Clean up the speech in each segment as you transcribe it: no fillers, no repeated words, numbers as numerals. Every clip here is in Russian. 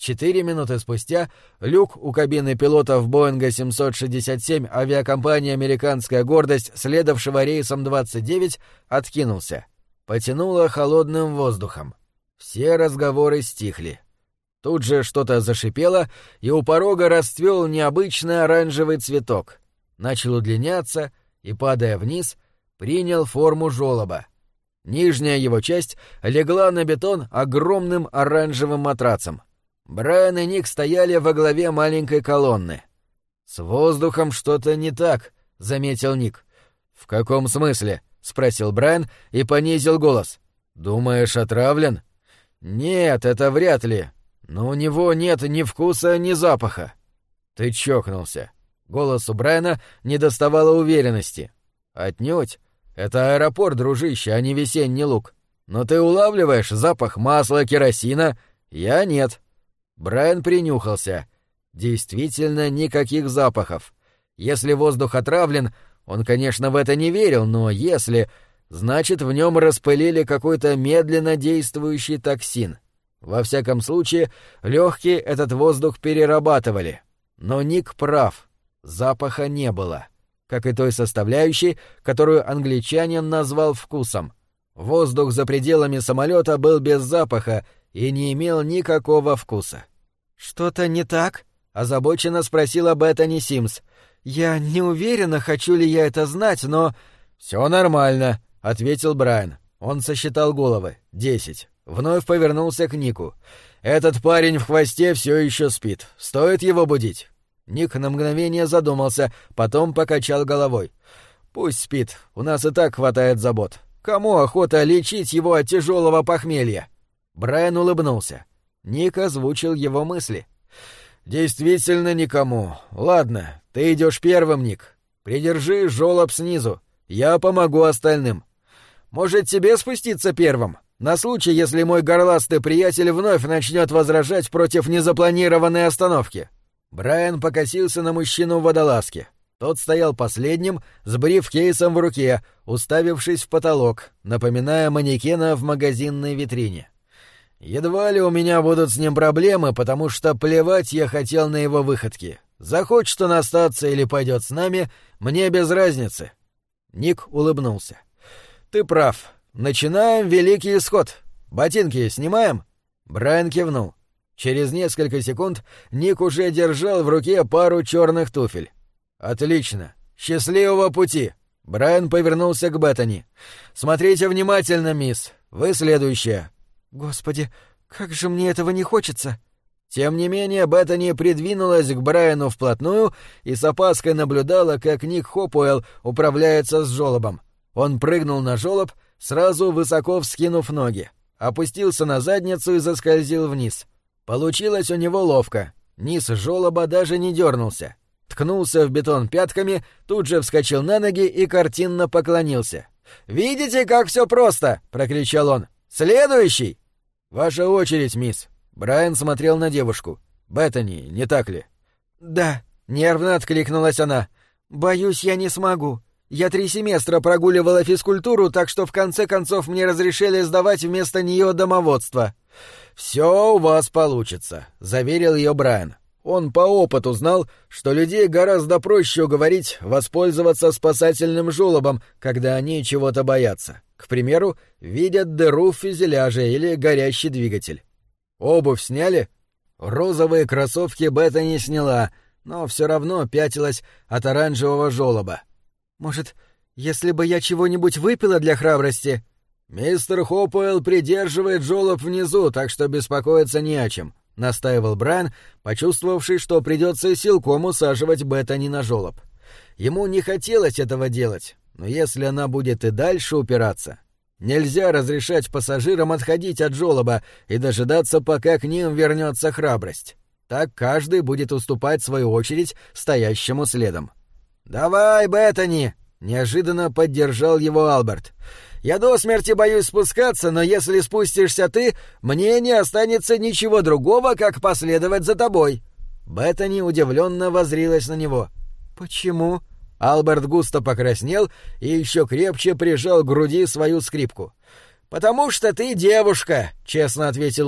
4 минуты спустя люк у кабины пилотов Боинга 767 авиакомпании «Американская гордость», следовавшего рейсом 29, откинулся. Потянуло холодным воздухом. Все разговоры стихли. Тут же что-то зашипело, и у порога расцвел необычный оранжевый цветок. Начал удлиняться и, падая вниз, принял форму жолоба. Нижняя его часть легла на бетон огромным оранжевым матрацем. Брайан и Ник стояли во главе маленькой колонны. «С воздухом что-то не так», — заметил Ник. «В каком смысле?» — спросил Брайан и понизил голос. «Думаешь, отравлен?» «Нет, это вряд ли. Но у него нет ни вкуса, ни запаха». «Ты чокнулся». Голос у Брайана не доставало уверенности. «Отнюдь. Это аэропорт, дружище, а не весенний луг. Но ты улавливаешь запах масла, керосина? Я нет». Брайан принюхался. Действительно, никаких запахов. Если воздух отравлен, он, конечно, в это не верил, но если... Значит, в нем распылили какой-то медленно действующий токсин. Во всяком случае, легкие этот воздух перерабатывали. Но Ник прав. Запаха не было. Как и той составляющей, которую англичанин назвал вкусом. Воздух за пределами самолета был без запаха и не имел никакого вкуса. «Что-то не так?» — озабоченно спросила Беттани Симс. «Я не уверена, хочу ли я это знать, но...» «Все нормально», — ответил Брайан. Он сосчитал головы. 10. Вновь повернулся к Нику. «Этот парень в хвосте все еще спит. Стоит его будить?» Ник на мгновение задумался, потом покачал головой. «Пусть спит, у нас и так хватает забот. Кому охота лечить его от тяжелого похмелья?» Брайан улыбнулся. Ник озвучил его мысли. «Действительно никому. Ладно, ты идешь первым, Ник. Придержи жолоб снизу. Я помогу остальным. Может, тебе спуститься первым? На случай, если мой горластый приятель вновь начнет возражать против незапланированной остановки». Брайан покосился на мужчину в водолазке. Тот стоял последним, с брифкейсом в руке, уставившись в потолок, напоминая манекена в магазинной витрине. «Едва ли у меня будут с ним проблемы, потому что плевать я хотел на его выходки. Захочет он остаться или пойдет с нами, мне без разницы». Ник улыбнулся. «Ты прав. Начинаем великий исход. Ботинки снимаем?» Брайан кивнул. Через несколько секунд Ник уже держал в руке пару черных туфель. «Отлично. Счастливого пути!» Брайан повернулся к Беттани. «Смотрите внимательно, мисс. Вы следующая». «Господи, как же мне этого не хочется!» Тем не менее, Беттани придвинулась к Брайану вплотную и с опаской наблюдала, как Ник Хопуэлл управляется с жолобом. Он прыгнул на жолоб, сразу высоко вскинув ноги, опустился на задницу и заскользил вниз. Получилось у него ловко. Низ жолоба даже не дернулся. Ткнулся в бетон пятками, тут же вскочил на ноги и картинно поклонился. «Видите, как все просто!» — прокричал он. «Следующий!» «Ваша очередь, мисс». Брайан смотрел на девушку. «Беттани, не так ли?» «Да», — нервно откликнулась она. «Боюсь, я не смогу. Я 3 семестра прогуливала физкультуру, так что в конце концов мне разрешили сдавать вместо нее домоводство». «Все у вас получится», — заверил ее Брайан. Он по опыту знал, что людей гораздо проще уговорить воспользоваться спасательным жолобом, когда они чего-то боятся. К примеру, видят дыру в фюзеляже или горящий двигатель. «Обувь сняли?» Розовые кроссовки Беттани сняла, но все равно пятилась от оранжевого жолоба. «Может, если бы я чего-нибудь выпила для храбрости?» «Мистер Хопуэлл придерживает жолоб внизу, так что беспокоиться не о чем», — настаивал Брайан, почувствовавший, что придется силком усаживать Беттани на жолоб. Ему не хотелось этого делать, но если она будет и дальше упираться... Нельзя разрешать пассажирам отходить от жолоба и дожидаться, пока к ним вернется храбрость. Так каждый будет уступать свою очередь стоящему следом. «Давай, Беттани!» — неожиданно поддержал его Алберт. «Я до смерти боюсь спускаться, но если спустишься ты, мне не останется ничего другого, как последовать за тобой». Беттани удивленно воззрилась на него. «Почему?» Алберт густо покраснел и еще крепче прижал к груди свою скрипку. «Потому что ты девушка», — честно ответил он.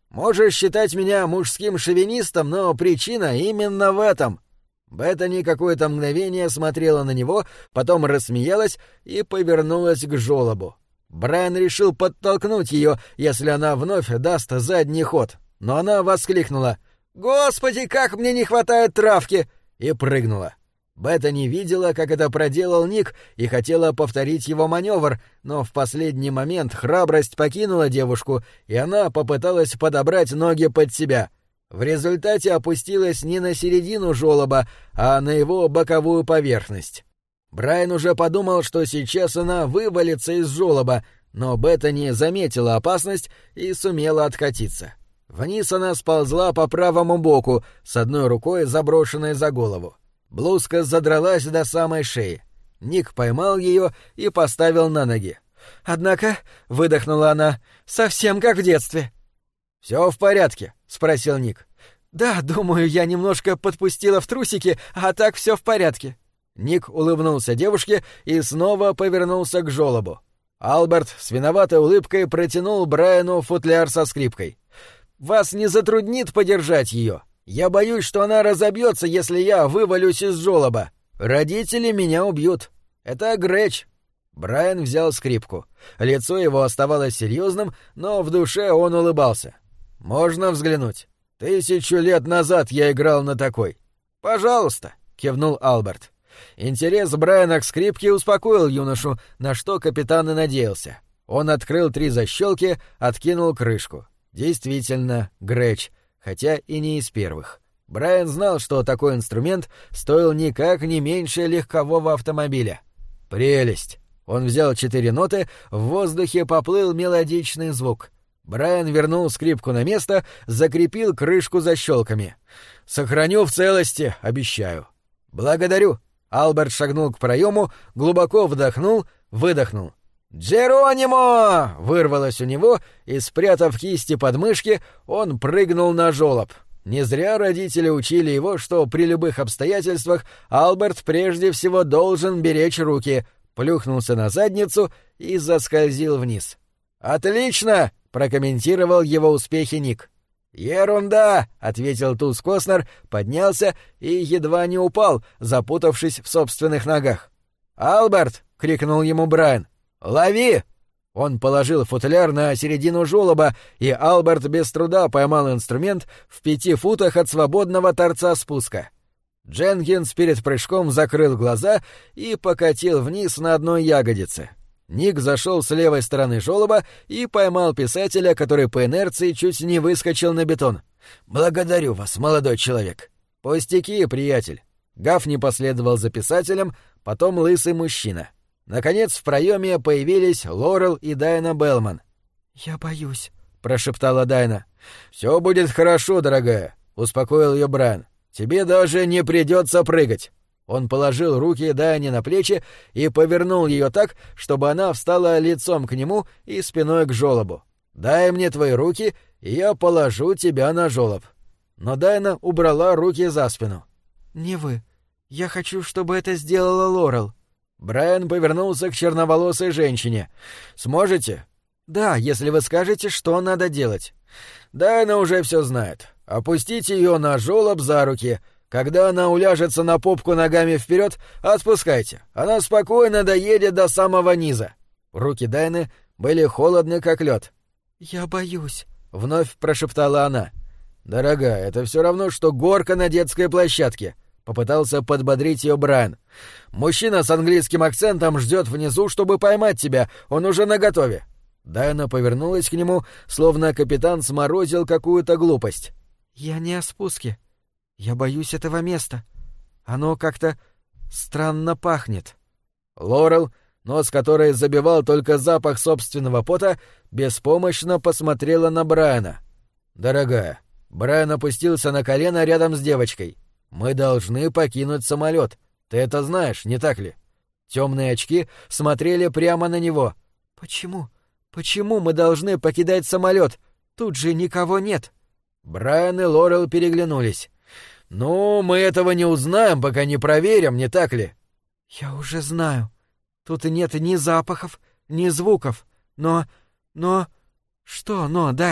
Можешь считать меня мужским шовинистом, но причина именно в этом». Беттани какое-то мгновение смотрела на него, потом рассмеялась и повернулась к жёлобу. Брайан решил подтолкнуть ее, если она вновь даст задний ход. Но она воскликнула: «Господи, как мне не хватает травки!» и прыгнула. Беттани видела, как это проделал Ник, и хотела повторить его маневр, но в последний момент храбрость покинула девушку, и она попыталась подобрать ноги под себя. В результате опустилась не на середину жёлоба, а на его боковую поверхность. Брайан уже подумал, что сейчас она вывалится из жёлоба, но Беттани заметила опасность и сумела откатиться. Вниз она сползла по правому боку, с одной рукой заброшенной за голову. Блузка задралась до самой шеи. Ник поймал ее и поставил на ноги. «Однако», — выдохнула она, — «совсем как в детстве». «Все в порядке?» — спросил Ник. «Да, думаю, я немножко подпустила в трусики, а так все в порядке». Ник улыбнулся девушке и снова повернулся к жёлобу. Алберт с виноватой улыбкой протянул Брайану футляр со скрипкой. «Вас не затруднит подержать ее? Я боюсь, что она разобьется, если я вывалюсь из жёлоба. Родители меня убьют. Это Грэч». Брайан взял скрипку. Лицо его оставалось серьезным, но в душе он улыбался. «Можно взглянуть? 1000 лет назад я играл на такой». «Пожалуйста», — кивнул Алберт. Интерес Брайана к скрипке успокоил юношу, на что капитан и надеялся. Он открыл 3 защелки, откинул крышку. Действительно, Грэч, хотя и не из первых. Брайан знал, что такой инструмент стоил никак не меньше легкового автомобиля. Прелесть! Он взял 4 ноты, в воздухе поплыл мелодичный звук. Брайан вернул скрипку на место, закрепил крышку защелками. «Сохраню в целости, обещаю». «Благодарю». Алберт шагнул к проему, глубоко вдохнул, выдохнул. «Джеронимо!» — вырвалось у него, и, спрятав кисти под мышки, он прыгнул на жёлоб. Не зря родители учили его, что при любых обстоятельствах Алберт прежде всего должен беречь руки, плюхнулся на задницу и заскользил вниз. «Отлично!» — прокомментировал его успехи Ник. «Ерунда!» — ответил Туз Коснер, поднялся и едва не упал, запутавшись в собственных ногах. «Алберт!» — крикнул ему Брайан. «Лови!» Он положил футляр на середину жёлоба, и Алберт без труда поймал инструмент в 5 футах от свободного торца спуска. Дженкинс перед прыжком закрыл глаза и покатил вниз на одной ягодице. Ник зашел с левой стороны жёлоба и поймал писателя, который по инерции чуть не выскочил на бетон. «Благодарю вас, молодой человек». «Пустяки, приятель». Гафни последовал за писателем, потом лысый мужчина. Наконец в проеме появились Лорел и Дайна Белман. «Я боюсь», — прошептала Дайна. «Все будет хорошо, дорогая», — успокоил ее Брайан. «Тебе даже не придется прыгать». Он положил руки Дайне на плечи и повернул ее так, чтобы она встала лицом к нему и спиной к жёлобу. «Дай мне твои руки, и я положу тебя на жёлоб». Но Дайна убрала руки за спину. «Не вы. Я хочу, чтобы это сделала Лорел». Брайан повернулся к черноволосой женщине. «Сможете?» «Да, если вы скажете, что надо делать». «Дайна уже все знает. Опустите ее на жёлоб за руки. Когда она уляжется на попку ногами вперед, отпускайте. Она спокойно доедет до самого низа». Руки Дайны были холодны, как лед. «Я боюсь», — вновь прошептала она. «Дорогая, это все равно, что горка на детской площадке», — попытался подбодрить ее Брайан. «Мужчина с английским акцентом ждет внизу, чтобы поймать тебя. Он уже наготове». Дайна повернулась к нему, словно капитан сморозил какую-то глупость. «Я не о спуске. Я боюсь этого места. Оно как-то странно пахнет». Лорел, нос которой забивал только запах собственного пота, беспомощно посмотрела на Брайана. «Дорогая», — Брайан опустился на колено рядом с девочкой, — «мы должны покинуть самолет. Ты это знаешь, не так ли?» Темные очки смотрели прямо на него. «Почему? Почему мы должны покидать самолет? Тут же никого нет». Брайан и Лорел переглянулись. «Ну, мы этого не узнаем, пока не проверим, не так ли?» «Я уже знаю. Тут нет ни запахов, ни звуков. Но... Что «но», Дайна?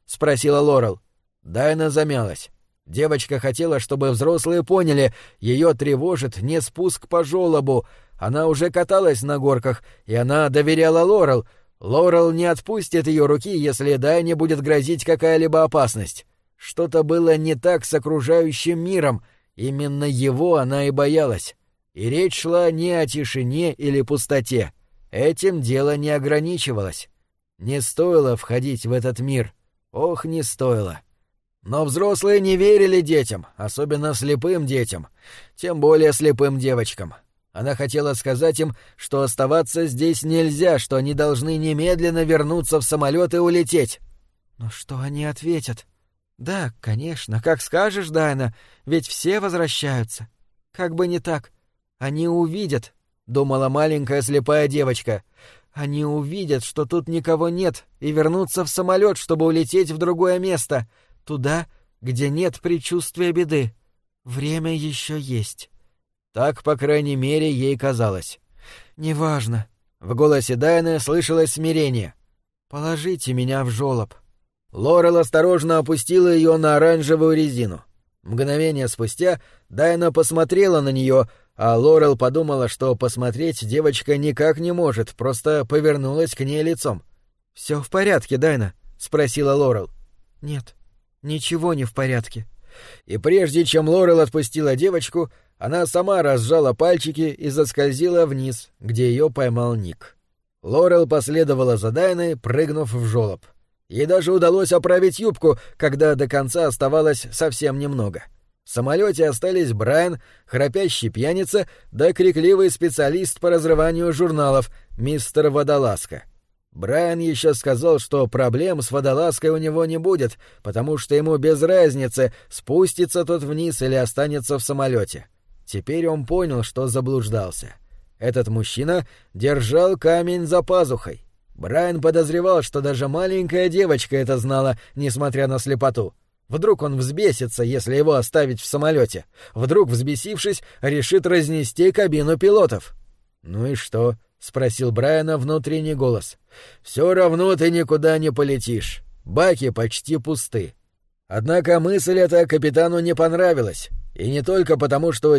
— спросила Лорел. Дайна замялась. Девочка хотела, чтобы взрослые поняли, ее тревожит не спуск по жёлобу. Она уже каталась на горках, и она доверяла Лорел. Лорел не отпустит ее руки, если Дайне будет грозить какая-либо опасность. Что-то было не так с окружающим миром, именно его она и боялась. И речь шла не о тишине или пустоте. Этим дело не ограничивалось. Не стоило входить в этот мир. Ох, не стоило. Но взрослые не верили детям, особенно слепым детям, тем более слепым девочкам. Она хотела сказать им, что оставаться здесь нельзя, что они должны немедленно вернуться в самолет и улететь. Но что они ответят? Да, конечно, как скажешь, Дайна, ведь все возвращаются. Как бы не так. Они увидят, — думала маленькая слепая девочка. Они увидят, что тут никого нет, и вернутся в самолет, чтобы улететь в другое место, туда, где нет предчувствия беды. Время еще есть. Так, по крайней мере, ей казалось. «Неважно». В голосе Дайны слышалось смирение. «Положите меня в жёлоб». Лорел осторожно опустила ее на оранжевую резину. Мгновение спустя Дайна посмотрела на нее, а Лорел подумала, что посмотреть девочка никак не может, просто повернулась к ней лицом. «Все в порядке, Дайна?» — спросила Лорел. «Нет, ничего не в порядке». И прежде чем Лорел отпустила девочку, она сама разжала пальчики и заскользила вниз, где ее поймал Ник. Лорел последовала за Дайной, прыгнув в жёлоб. Ей даже удалось оправить юбку, когда до конца оставалось совсем немного. В самолете остались Брайан, храпящий пьяница, да крикливый специалист по разрыванию журналов, мистер Водолазка. Брайан еще сказал, что проблем с водолазкой у него не будет, потому что ему без разницы, спустится тот вниз или останется в самолете. Теперь он понял, что заблуждался. Этот мужчина держал камень за пазухой. Брайан подозревал, что даже маленькая девочка это знала, несмотря на слепоту. Вдруг он взбесится, если его оставить в самолете. Вдруг, взбесившись, решит разнести кабину пилотов. «Ну и что?» — спросил Брайана внутренний голос. «Все равно ты никуда не полетишь. Баки почти пусты». Однако мысль эта капитану не понравилась. И не только потому, что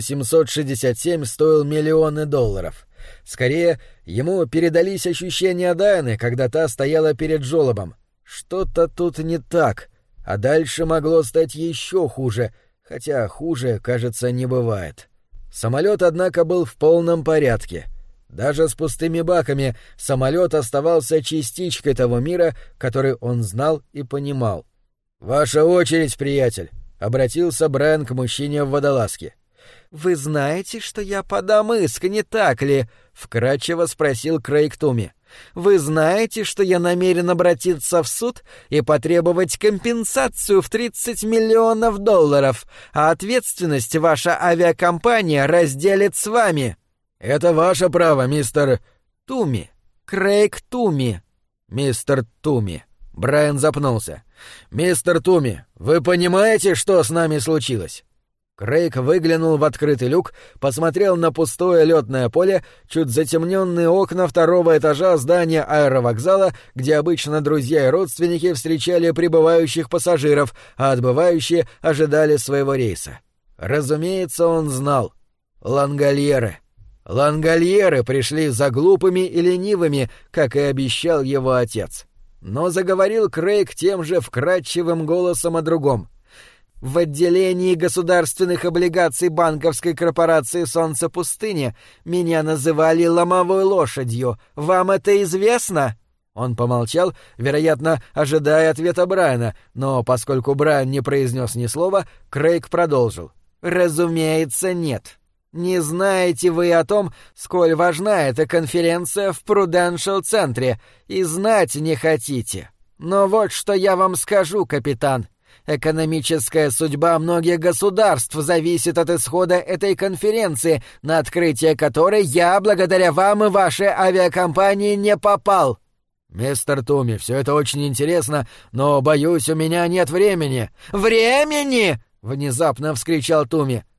767 стоил миллионы долларов. Скорее, ему передались ощущения Дайны, когда та стояла перед жёлобом. Что-то тут не так, а дальше могло стать еще хуже, хотя хуже, кажется, не бывает. Самолет, однако, был в полном порядке. Даже с пустыми баками самолет оставался частичкой того мира, который он знал и понимал. «Ваша очередь, приятель», — обратился Брайан к мужчине в водолазке. «Вы знаете, что я подам иск, не так ли?» — вкратчиво спросил Крейг Туми. «Вы знаете, что я намерен обратиться в суд и потребовать компенсацию в $30 миллионов, а ответственность ваша авиакомпания разделит с вами». «Это ваше право, мистер...» «Туми. Крейг Туми». «Мистер Туми». Брайан запнулся. «Мистер Туми, вы понимаете, что с нами случилось?» Крейг выглянул в открытый люк, посмотрел на пустое лётное поле, чуть затемненные окна второго этажа здания аэровокзала, где обычно друзья и родственники встречали прибывающих пассажиров, а отбывающие ожидали своего рейса. Разумеется, он знал. Лангольеры. Лангольеры пришли за глупыми и ленивыми, как и обещал его отец. Но заговорил Крейг тем же вкрадчивым голосом о другом. «В отделении государственных облигаций банковской корпорации «Солнце пустыни» меня называли ломовой лошадью. Вам это известно?» Он помолчал, вероятно, ожидая ответа Брайана, но поскольку Брайан не произнес ни слова, Крейг продолжил. «Разумеется, нет. Не знаете вы о том, сколь важна эта конференция в Пруденшал-центре, и знать не хотите. Но вот что я вам скажу, капитан. Экономическая судьба многих государств зависит от исхода этой конференции, на открытие которой я, благодаря вам и вашей авиакомпании, не попал». «Мистер Туми, все это очень интересно, но, боюсь, у меня нет времени». «Времени!» — внезапно вскричал Туми.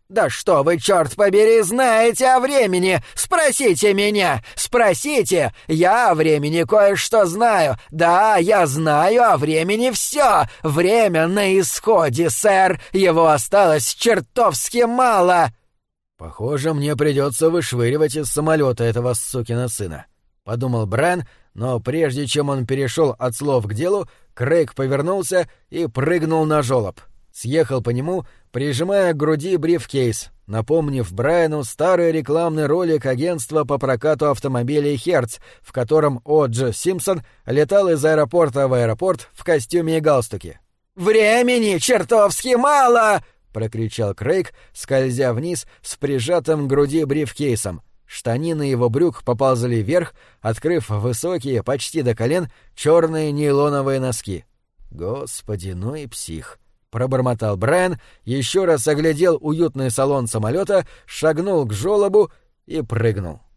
Да что вы, черт побери, знаете о времени? Спросите меня! Спросите! Я о времени кое-что знаю. Да, я знаю о времени все. Время на исходе, сэр. Его осталось чертовски мало. «Похоже, мне придется вышвыривать из самолета этого сукина сына», — подумал Брайан, но прежде чем он перешел от слов к делу, Крейг повернулся и прыгнул на жёлоб. Съехал по нему, прижимая к груди брифкейс, напомнив Брайану старый рекламный ролик агентства по прокату автомобилей «Херц», в котором О.Дж. Симпсон летал из аэропорта в аэропорт в костюме и галстуке. «Времени чертовски мало!» — прокричал Крейг, скользя вниз с прижатым к груди брифкейсом. Штанины его брюк поползли вверх, открыв высокие, почти до колен, черные нейлоновые носки. «Господи, ну и псих!» — пробормотал Брайан, еще раз оглядел уютный салон самолета, шагнул к жёлобу и прыгнул.